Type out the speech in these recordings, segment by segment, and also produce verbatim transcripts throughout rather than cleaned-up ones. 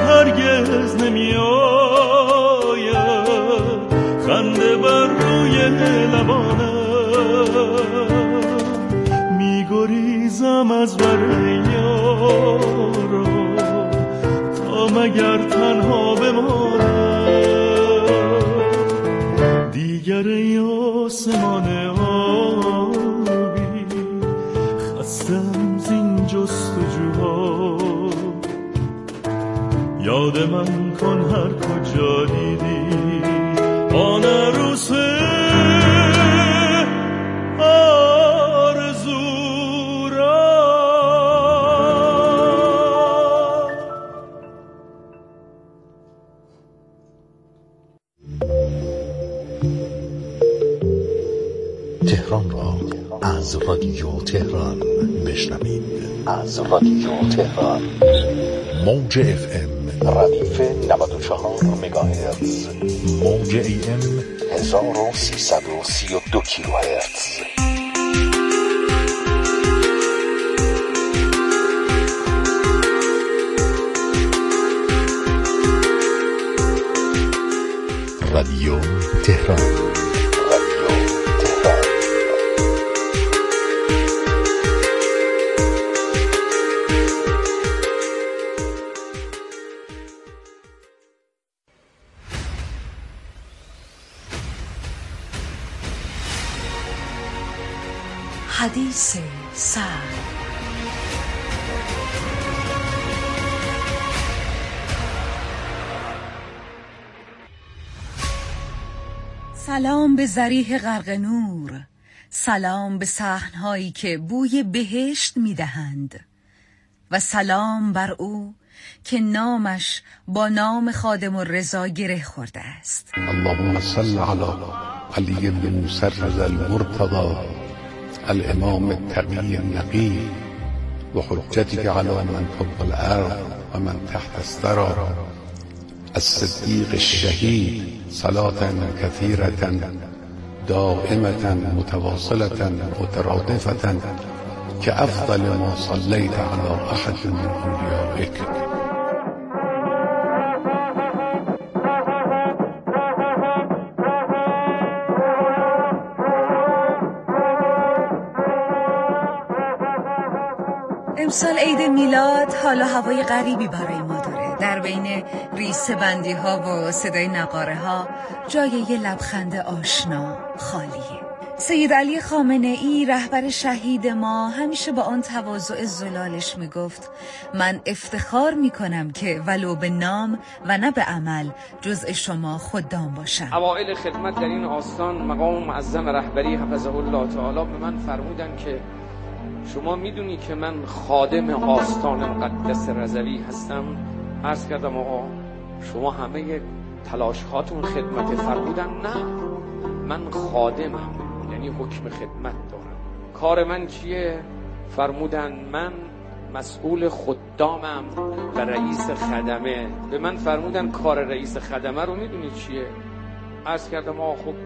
هرگز نمی آید، خنده بر روی لبانم، می گریزم از بر یارا تا مگر تنها بمانم. دیگر ای آسمان آبی خستم زین جستجوها، یاد من کن هر کجا دیدی آن عروس آرزو را. تهران را از رادیو تهران بشنوید. از رادیو تهران موج اف ام ردیف نود و چهار مگاهرتز، موج ای ام هزار و سیصد و سی و دو کیلوهرتز. رادیو تهران. حدیث سر. سلام به ضریح غرق نور، سلام به صحن‌هایی که بوی بهشت می‌دهند و سلام بر او که نامش با نام خادم الرضا گره خورده است. اللهم صل علی علی بن مسرد المرتضی الامام التقی النقی و حجتك على من فوق الارض و من تحت الثرى الصدیق الشهید صلاة كثيرة دائمة متواصلة مترادفة كأفضل ما صليت على أحد من أوليائك. امسال عید میلاد حال و هوای غریبی برای ما داره. در بین ریسه بندی ها و صدای نقاره ها جای یه لبخند آشنا خالیه. سید علی خامنه ای رهبر شهید ما همیشه با آن تواضع زلالش میگفت من افتخار میکنم که ولو به نام و نه به عمل جزء شما خدام باشم. اوائل خدمت در این آستان مقام معظم رهبری حفظه الله تعالی به من فرمودن که شما میدونی که من خادم آستان مقدس رضوی هستم. عرض کردم آقا شما همه تلاش هاتون خدمت. فرمودن نه، من خادمم، یعنی حکم خدمت دارم. کار من چیه؟ فرمودن من مسئول خدامم و رئیس خدمه. به من فرمودن کار رئیس خدمه رو میدونی چیه؟ عرض کردم آقا خب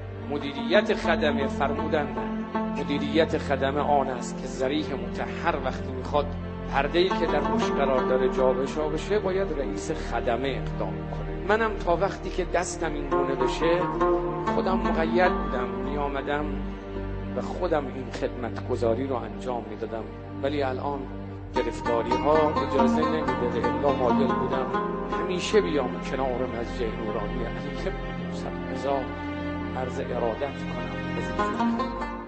مدیریت خدمه. فرمودن نه، مدیریت خدمه آن است که ضریح مطهر وقتی میخواد پرده‌ای که در روش قرار داره جابجا بشه باید رئیس خدمه اقدام کنه. منم تا وقتی که دستم این گونه بشه خودم مقید بودم، میامدم و خودم این خدمت گذاری رو انجام میدادم، ولی الان گرفتاری ها اجازه نمیده. الا مایل بودم همیشه بیام کنار مسجد نورانی علی که رضا عرض ارادت کنم.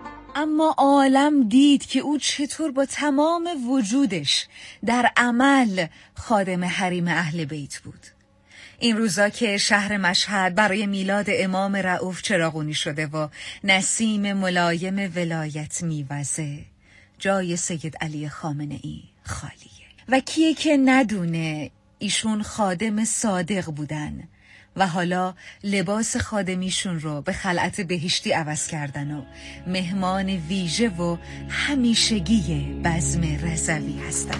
اما عالم دید که او چطور با تمام وجودش در عمل خادم حریم اهل بیت بود. این روزا که شهر مشهد برای میلاد امام رؤوف چراغونی شده و نسیم ملایم ولایت میوزه، جای سید علی خامنه ای خالیه. و کیه که ندونه ایشون خادم صادق بودن و حالا لباس خادمیشون رو به خلعت بهشتی عوض کردن و مهمان ویژه و همیشگی بزم رضوی هستن.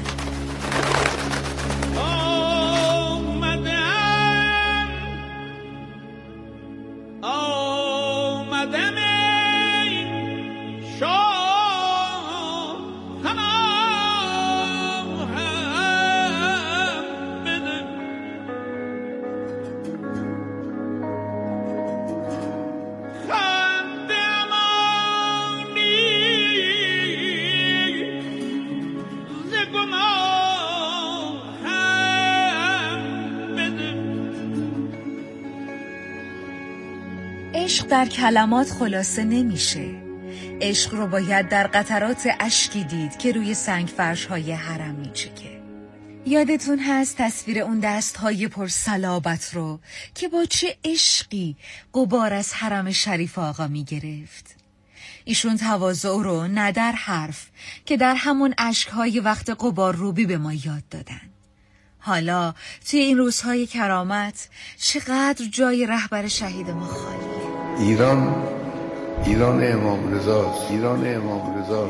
عشق در کلمات خلاصه نمیشه. عشق رو باید در قطرات اشکی دید که روی سنگ فرش‌های حرم میچکه. یادتون هست تصویر اون دست‌های پر صلابت رو که با چه عشقی غبار از حرم شریف آقا میگرفت؟ ایشون تواضع رو نه در حرف که در همون اشک‌های وقت غبار روبی به ما یاد دادن. حالا توی این روزهای کرامت چقدر جای رهبر شهید ما خالیه. ایران ایران امام رضاست. ایران امام رضاست.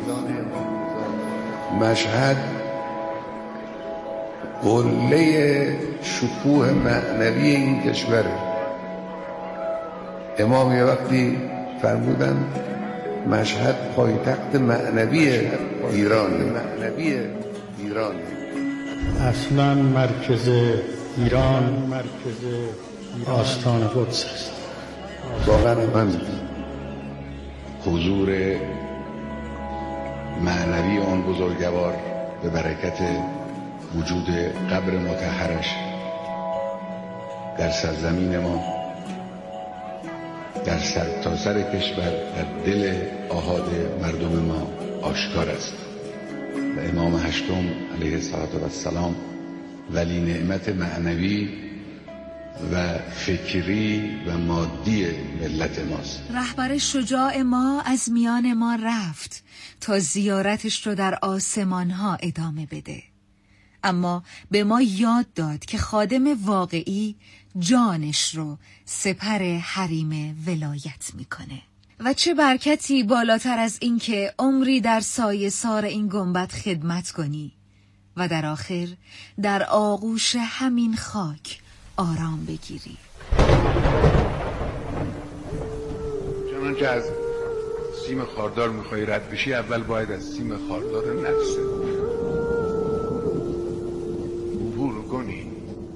مشهد قله شکوه معنوی این کشوره. امام یه وقتی فرمودن مشهد پایتخت معنوی ایران. معنوی ایران اصلا مرکز ایران مرکز آستان قدس است. واقعا من حضور معنوی آن بزرگوار به برکت وجود قبر مطهرش در سرزمین ما، در سرتاسر کشور، در دل آحاد مردم ما آشکار است. و امام هشتم علیه السلام ولی نعمت معنوی و فکری و مادی ملت ماست. رهبر شجاع ما از میان ما رفت تا زیارتش رو در آسمان ها ادامه بده، اما به ما یاد داد که خادم واقعی جانش رو سپر حریم ولایت میکنه. و چه برکتی بالاتر از این که عمری در سایه سار این گنبد خدمت کنی و در آخر در آغوش همین خاک آرام بگیری. چنانچه از سیم خاردار میخوای رد بشی، اول باید از سیم خاردار نفسه عبور کنی.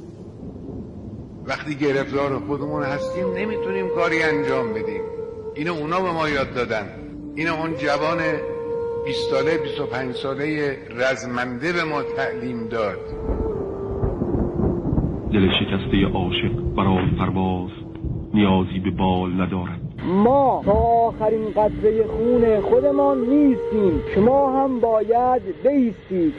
وقتی گرفتار خودمون هستیم نمیتونیم کاری انجام بدیم. اینو اونا به ما یاد دادن. اینو اون جوان بیست ساله بیست و پنج ساله رزمنده به ما تعلیم داد. دل شکسته عاشق برای پرواز نیازی به بال ندارد. ما تا آخرین قطره خون خودمان نیستیم، شما هم باید بایستید.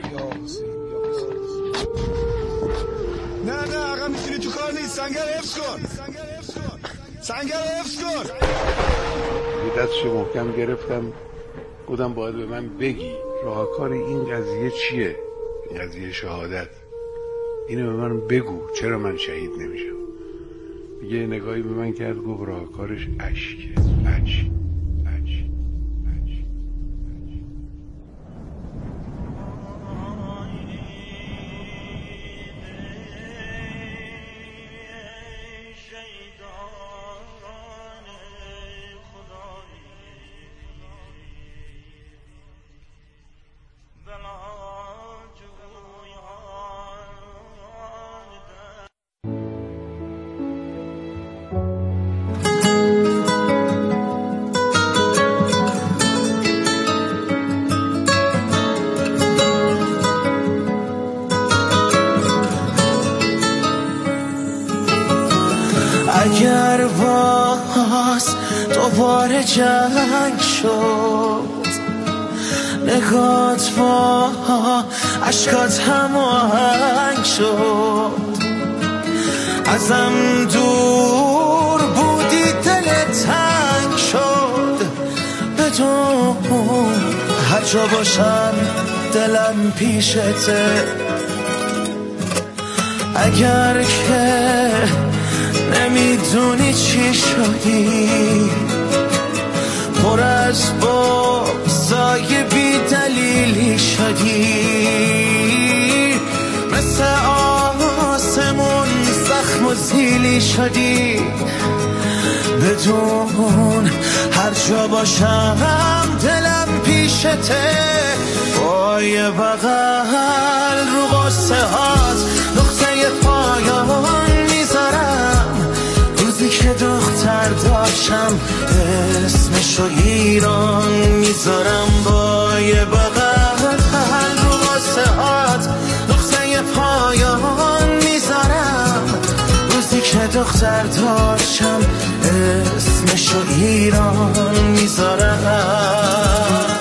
نه نه آقا میتونی تو کار نیست. سنگر حفظ کن سنگر حفظ کن. یه دستشو محکم گرفتم، گفتم باید به من بگی راهکار این قضیه چیه، این قضیه شهادت. اینو به من بگو، چرا من شهید نمیشم؟ یه نگاهی به من کرد، گفت راهکارش اشکه. اشک اشک اشک اگر باز دوباره جنگ شد، نگات با عشقات هماهنگ شد، ازم دور بودی دل تنگ شد، بدون هر جا باشم دلم پیشته. اگر که نمیدونی چی شدی، پر از بغضای بی دلیلی شدی، مثل آسمون زخم و زیلی شدی، بدون هر جا باشم دلم پیشته. با یه بغل رو قصه هات نقطه پایان میذارم، روزی که دختر داشتم اسمشو ایران میذارم. با یه بغل رو قصه هات نقطه پایان میذارم، روزی که دختر داشتم اسمشو ایران میذارم.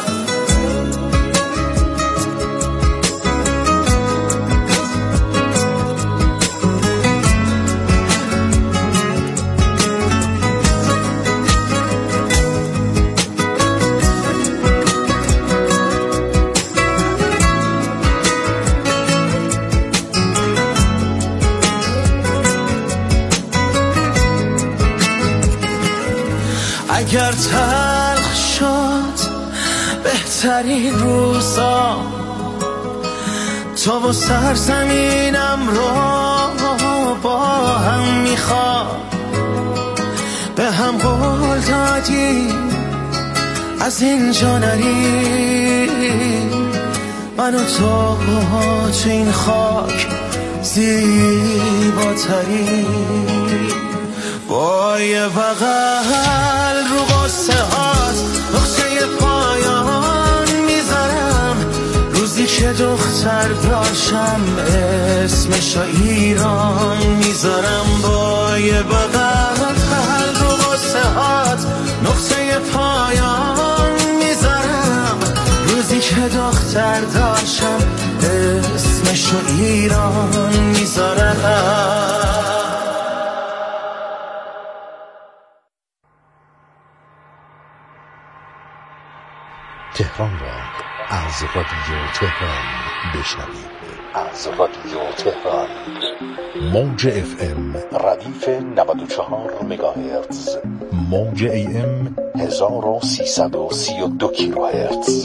اگر تلخ شد بهترین روزا، تو و سرزمینم رو با هم میخواد. به هم قول دادی از اینجا نری، من و تو تو این خاک زیباتری. با یه بغل رو قصه هات نقطه پایان میذارم. روزی که دختر داشتم اسمشو ایران میذارم. با یه بغل رو قصه هات نقطه پایان میذارم. روزی که دختر داشتم اسمشو ایران میذارم. تهران را از رادیو تهران بشنوید. از رادیو تهران موج اف ام ردیف نود و چهار مگاهرتز، موج ای ام هزار و سیصد و سی و دو کیلوهرتز.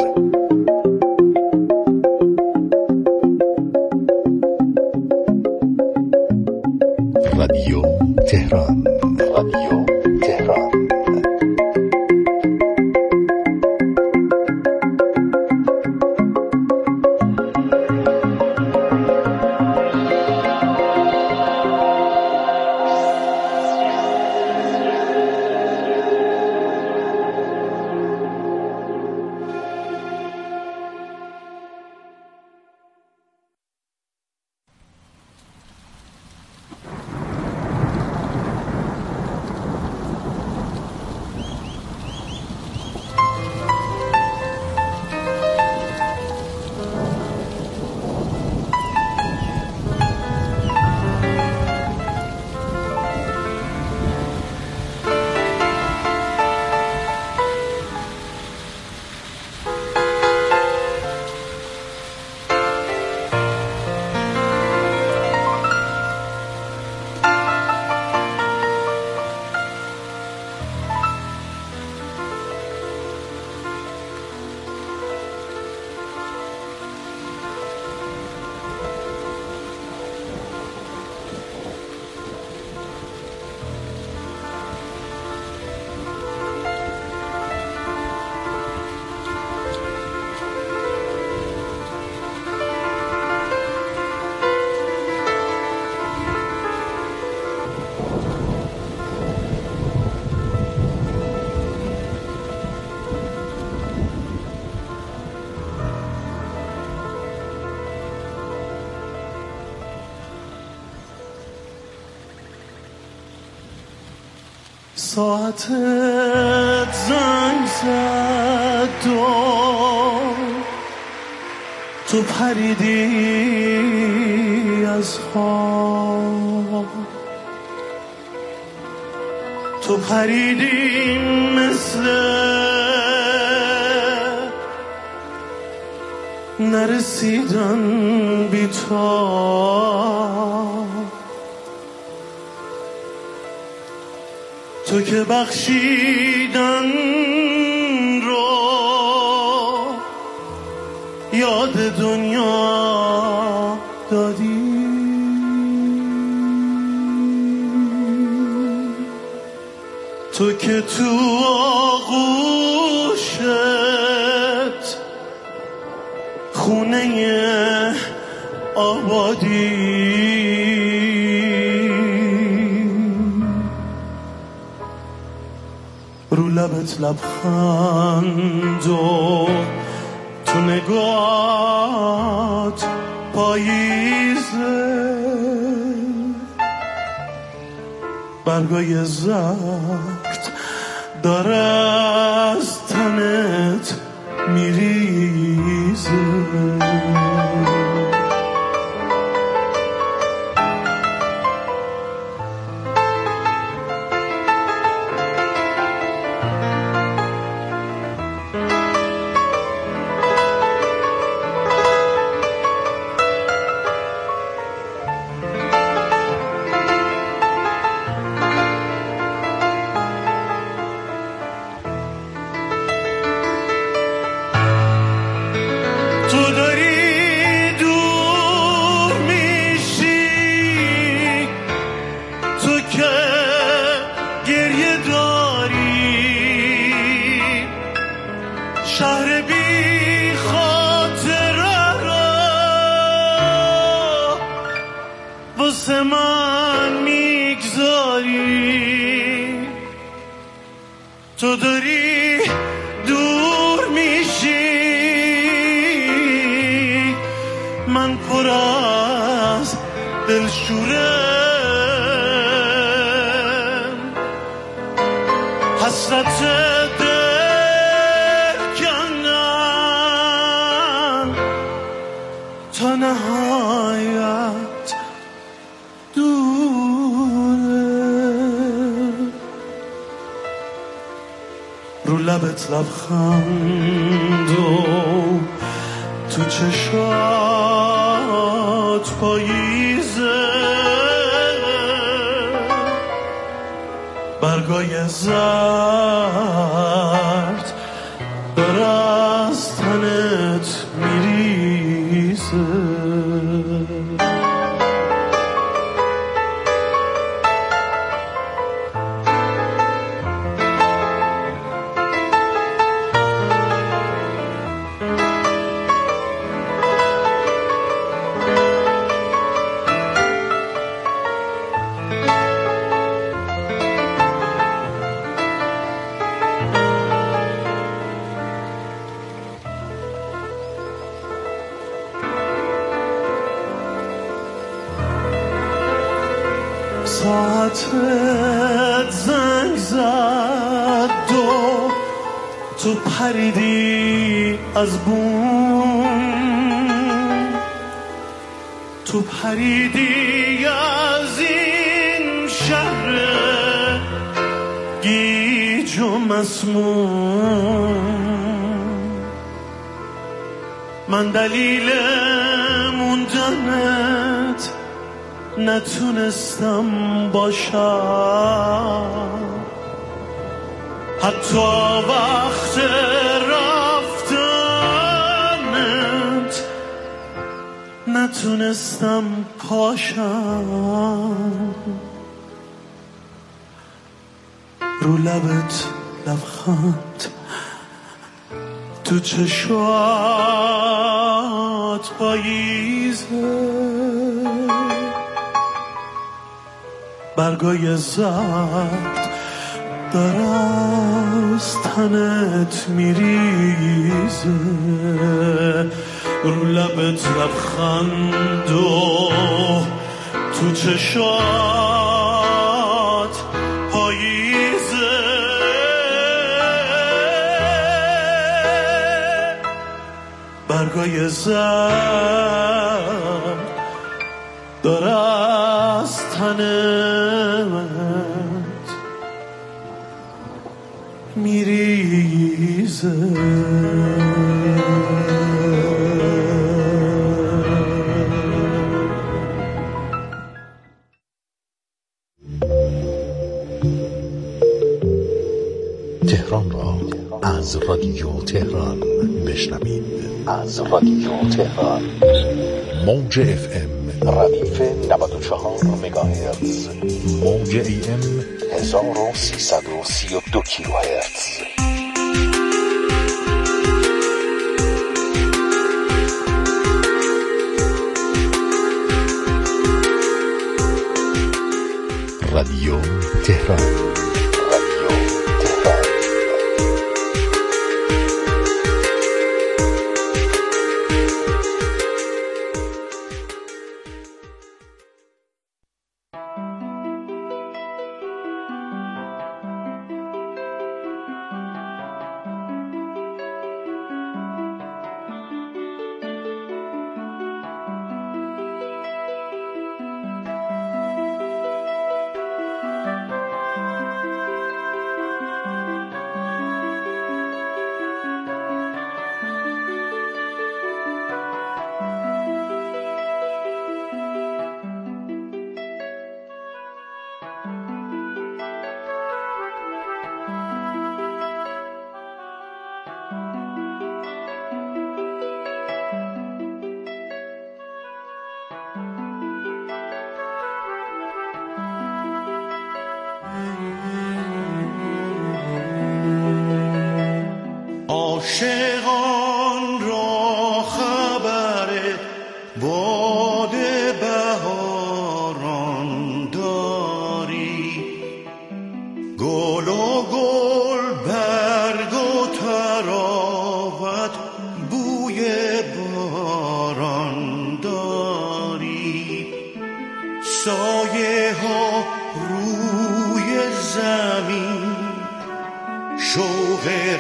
رادیو تهران، رادیو تهران. ساعتت زنگ زد و تو پریدی از خواب. تو پریدی مثل نرسیدن بی تو. تو که بخشیدن رو یاد دنیا دادی. تو که تو آغوشت خونه آبادی. رو لبت لبخند و تو نگات پاییزه. برگای زرد وقت داره از تنت میریزه. تو داری دور میشی، من پر از دلشورم، حسرت دل کنم تا نهایت دوره. رو لبت لبخند و تو چشات پاییزه، برگای زرد داره از تنت میریزه. ساعتت زنگ زد و تو پریدی از بوم، تو پریدی از این شهر گیج و مسموم. من دلیل موندنت نتونستم باشم، حتی وقت رفتنت نتونستم پاشم. رو لبت لبخند، تو چشات پاییزه، برگای زرد داره از تنت میریزه. رو لبت لبخند و تو چشات پاییزه، برگای زرد داره از تنت میریزه. تهران را از رادیو تهران بشنوید. از رادیو تهران موج اف ام ردیف نود و چهار مگاهرتز، موج ای ام هزار و سیصد و سی و دو کیلوهرتز. رادیو تهران.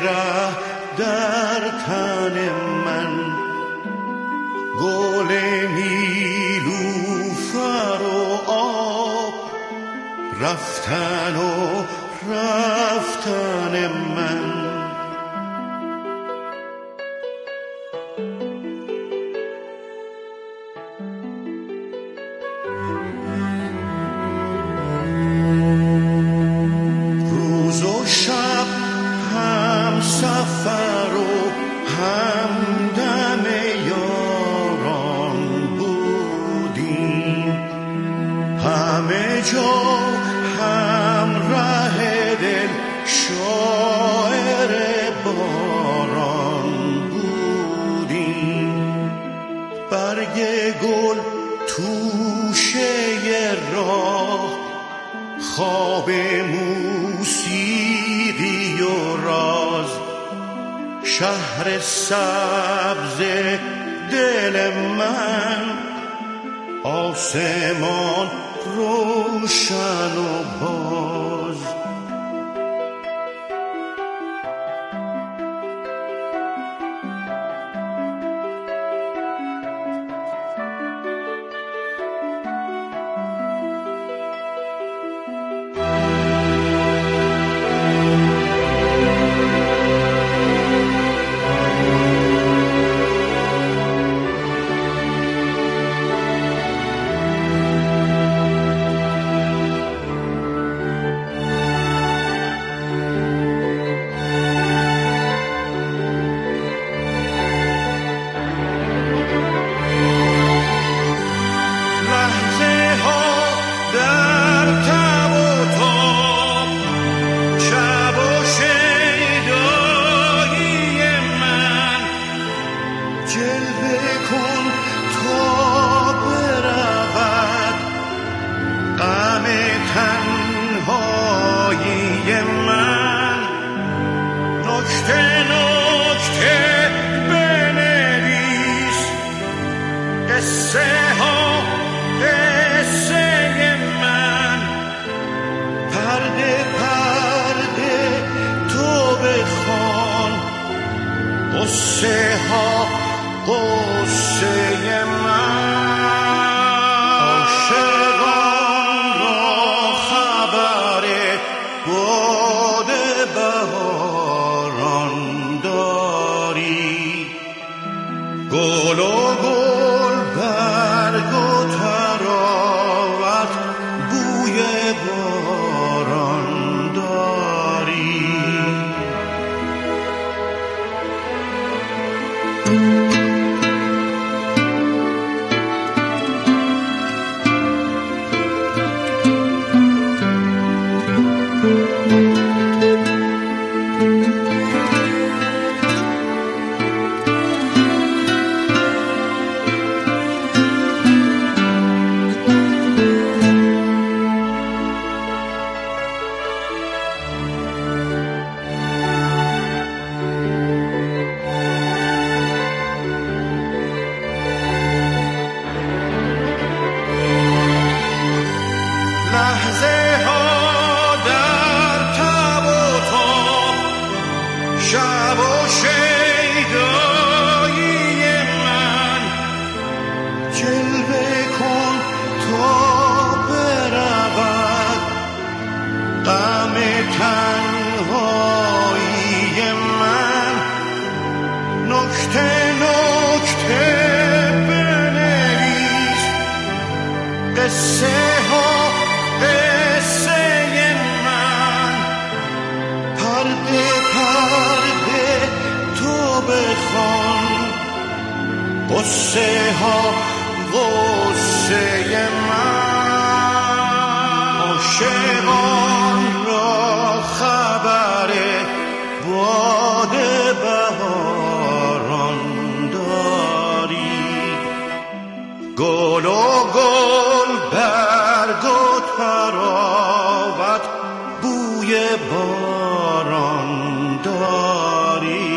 ره در تن من، گل نیلوفر و آب رفتن و رفتن من. روز و شب هم سفر و هم دم یاران بودیم، همه جا هم ره دل شاعر باران بودیم. برگ گل توشه راه، خواب موسیقی و راز، شهر سبز دل من، آسمان روشن و باز. قصه ها قصه من، عاشقان را خبر باد بهاران داری، گل و گل برگ و طراوت بوی باران داری. قصه ها قصه من، عاشقان را خبر باد بهاران داری، گل و گل برگ و طراوت بوی باران داری.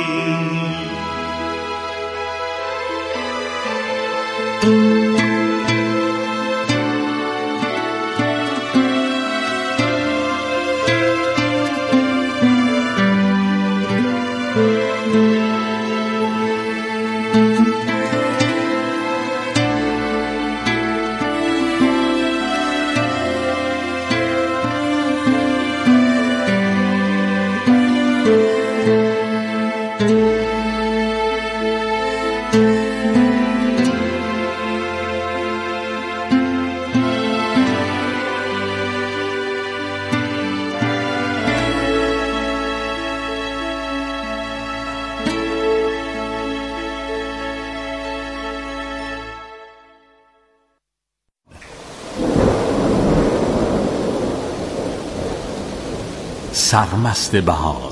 سرمست بهار،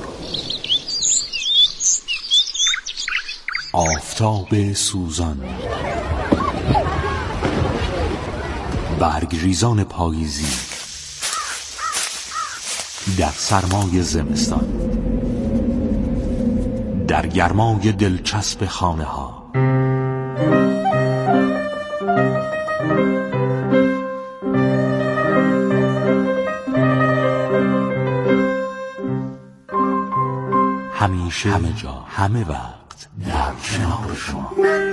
آفتاب سوزان، برگریزان پاییزی در سرمای زمستان، در گرمای دلچسب خانه ها، همیشه، همه جا، همه وقت در کنار شما.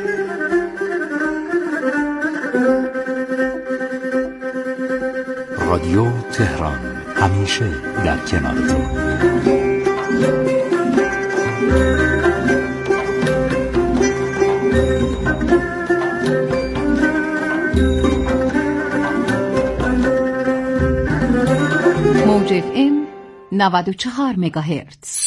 رادیو تهران، همیشه در کنارتون. موج اف ام نود و چهار مگاهرتز.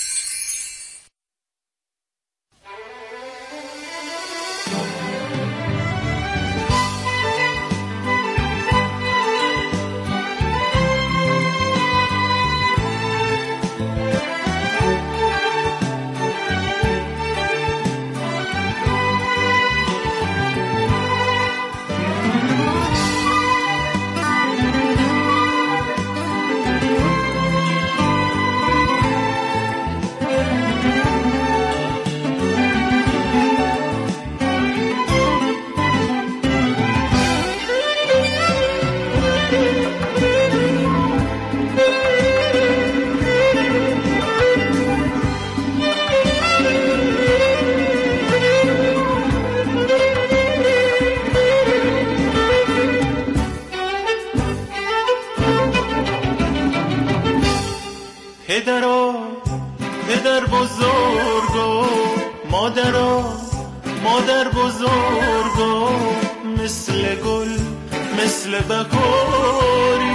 پدرا پدر بزرگا، مادرا مادر بزرگا، مثل گل مثل بهاری